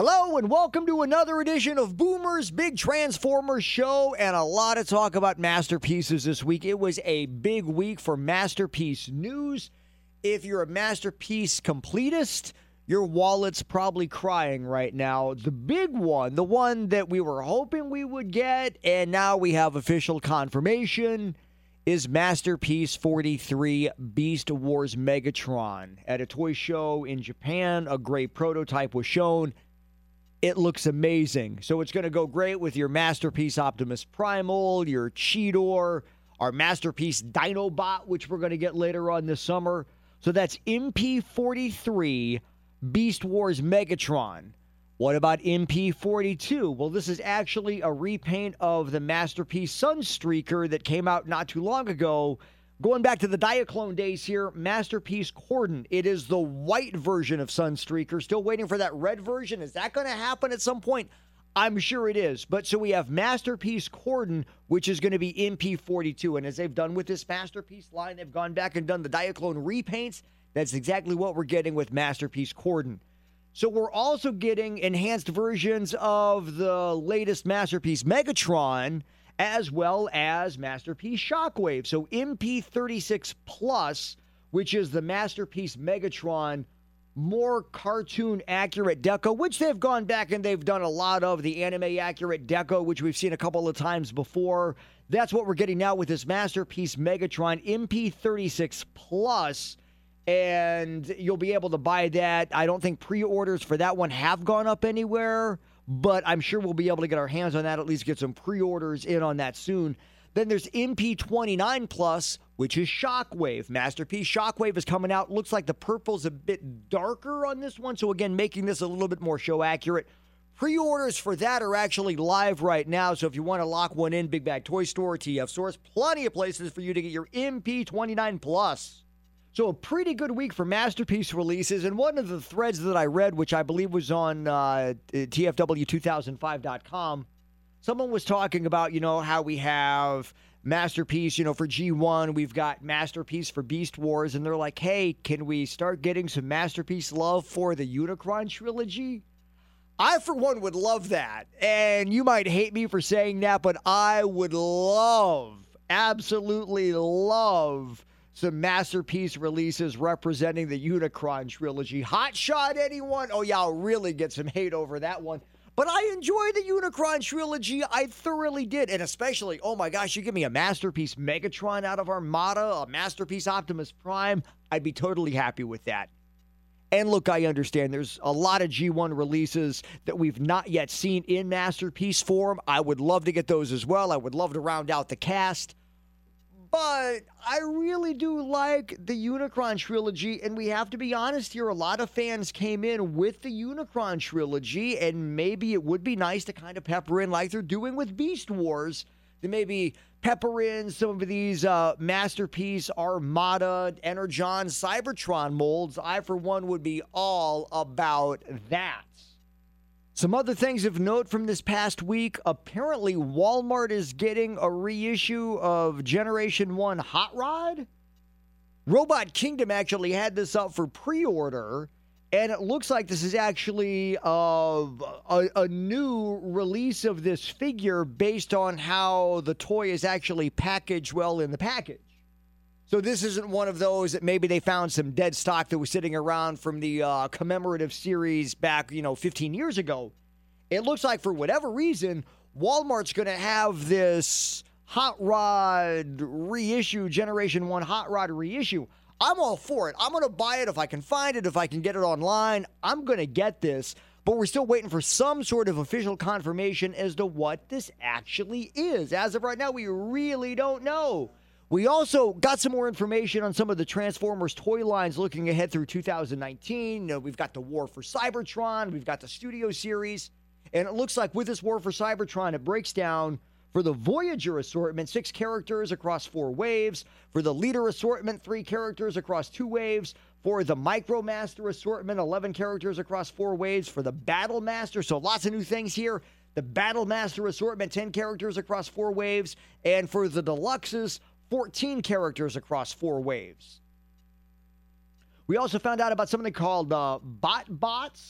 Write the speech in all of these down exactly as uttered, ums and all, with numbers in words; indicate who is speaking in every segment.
Speaker 1: Hello and welcome to another edition of Boomer's Big Transformers Show, and a lot of talk about Masterpieces this week. It was a big week for Masterpiece news. If you're a Masterpiece completist, your wallet's probably crying right now. The big one, the one that we were hoping we would get, and now we have official confirmation, is Masterpiece forty-three Beast Wars Megatron. At a toy show in Japan, a great prototype was shown. It looks amazing. So it's going to go great with your Masterpiece Optimus Primal, your Cheetor, our Masterpiece Dinobot, which we're going to get later on this summer. So that's M P forty-three Beast Wars Megatron. What about M P forty-two? Well, this is actually a repaint of the Masterpiece Sunstreaker that came out not too long ago. Going back to the Diaclone days here, Masterpiece Corden. It is the white version of Sunstreaker. Still waiting for that red version. Is that going to happen at some point? I'm sure it is. But so we have Masterpiece Corden, which is going to be M P forty-two. And as they've done with this Masterpiece line, they've gone back and done the Diaclone repaints. That's exactly what we're getting with Masterpiece Corden. So we're also getting enhanced versions of the latest Masterpiece Megatron, as well as Masterpiece Shockwave. So M P thirty-six Plus, which is the Masterpiece Megatron, more cartoon-accurate deco, which they've gone back and they've done a lot of, the anime-accurate deco, which we've seen a couple of times before. That's what we're getting now with this Masterpiece Megatron M P thirty-six Plus, and you'll be able to buy that. I don't think pre-orders for that one have gone up anywhere, but I'm sure we'll be able to get our hands on that, at least get some pre-orders in on that soon. Then there's M P twenty-nine Plus, which is Shockwave. Masterpiece Shockwave is coming out. Looks like the purple's a bit darker on this one, so again, making this a little bit more show accurate. Pre-orders for that are actually live right now, so if you want to lock one in, Big Bag Toy Store, T F Source, plenty of places for you to get your M P twenty-nine Plus. So a pretty good week for Masterpiece releases, and one of the threads that I read, which I believe was on uh, T F W two thousand five dot com, someone was talking about, you know, how we have Masterpiece, you know, for G one, we've got Masterpiece for Beast Wars, and they're like, hey, can we start getting some Masterpiece love for the Unicron trilogy? I, for one, would love that, and you might hate me for saying that, but I would love, absolutely love some Masterpiece releases representing the Unicron trilogy. Hot shot, anyone? Oh, yeah, I'll really get some hate over that one. But I enjoy the Unicron trilogy. I thoroughly did. And especially, oh my gosh, you give me a Masterpiece Megatron out of Armada, a Masterpiece Optimus Prime, I'd be totally happy with that. And look, I understand there's a lot of G one releases that we've not yet seen in Masterpiece form. I would love to get those as well. I would love to round out the cast. But I really do like the Unicron trilogy, and we have to be honest here, a lot of fans came in with the Unicron trilogy, and maybe it would be nice to kind of pepper in like they're doing with Beast Wars, to maybe pepper in some of these uh, Masterpiece, Armada, Energon, Cybertron molds. I, for one, would be all about that. Some other things of note from this past week. Apparently, Walmart is getting a reissue of Generation one Hot Rod. Robot Kingdom actually had this up for pre-order, and it looks like this is actually uh, a, a new release of this figure based on how the toy is actually packaged well in the package. So this isn't one of those that maybe they found some dead stock that was sitting around from the uh, commemorative series back, you know, fifteen years ago. It looks like for whatever reason, Walmart's going to have this Hot Rod reissue, Generation one Hot Rod reissue. I'm all for it. I'm going to buy it if I can find it, if I can get it online. I'm going to get this. But we're still waiting for some sort of official confirmation as to what this actually is. As of right now, we really don't know. We also got some more information on some of the Transformers toy lines looking ahead through two thousand nineteen. You know, we've got the War for Cybertron. We've got the Studio Series. And it looks like with this War for Cybertron, it breaks down for the Voyager assortment, six characters across four waves. For the Leader assortment, three characters across two waves. For the Micromaster assortment, eleven characters across four waves. For the Battlemaster, so lots of new things here. The Battlemaster assortment, ten characters across four waves. And for the Deluxes, fourteen characters across four waves. We also found out about something called uh, Bot Bots,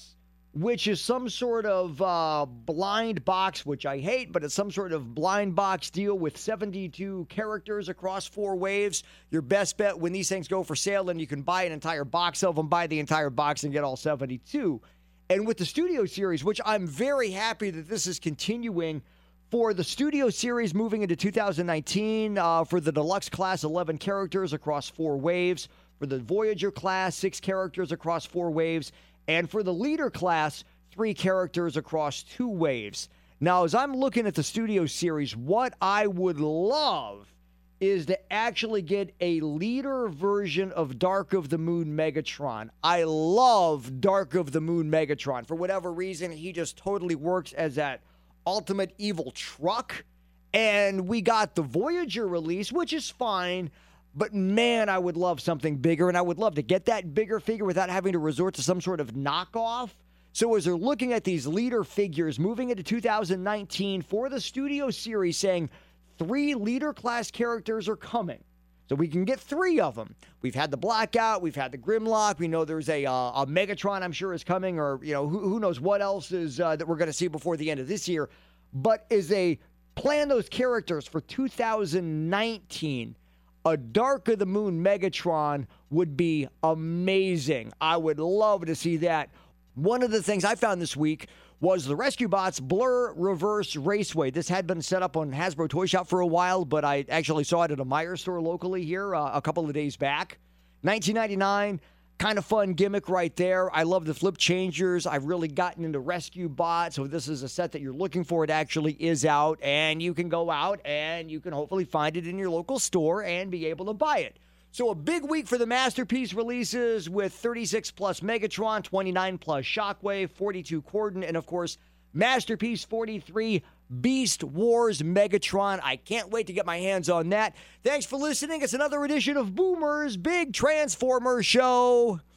Speaker 1: which is some sort of uh, blind box, which I hate, but it's some sort of blind box deal with seventy-two characters across four waves. Your best bet when these things go for sale, and you can buy an entire box of them, buy the entire box and get all seventy-two. And with the Studio Series, which I'm very happy that this is continuing for the Studio Series moving into two thousand nineteen, uh, for the Deluxe Class, eleven characters across four waves. For the Voyager Class, six characters across four waves. And for the Leader Class, three characters across two waves. Now, as I'm looking at the Studio Series, what I would love is to actually get a Leader version of Dark of the Moon Megatron. I love Dark of the Moon Megatron. For whatever reason, he just totally works as that ultimate evil truck. And we got the Voyager release, which is fine. But, man, I would love something bigger, and I would love to get that bigger figure without having to resort to some sort of knockoff. So as they're looking at these Leader figures moving into two thousand nineteen for the Studio Series, saying three Leader-class characters are coming. So we can get three of them. We've had the Blackout. We've had the Grimlock. We know there's a, uh, a Megatron, I'm sure, is coming, or, you know, who, who knows what else is uh, that we're going to see before the end of this year. But as they plan those characters for two thousand nineteen, a Dark of the Moon Megatron would be amazing. I would love to see that. One of the things I found this week was the Rescue Bots Blur Reverse Raceway. This had been set up on Hasbro Toy Shop for a while, but I actually saw it at a Meijer store locally here uh, a couple of days back. nineteen ninety-nine, kind of fun gimmick right there. I love the flip changers. I've really gotten into Rescue Bots, so if this is a set that you're looking for, it actually is out, and you can go out and you can hopefully find it in your local store and be able to buy it. So a big week for the Masterpiece releases with thirty-six plus Megatron, twenty-nine plus Shockwave, forty-two Corden, and of course, Masterpiece forty-three Beast Wars Megatron. I can't wait to get my hands on that. Thanks for listening. It's another edition of Boomer's Big Transformer Show.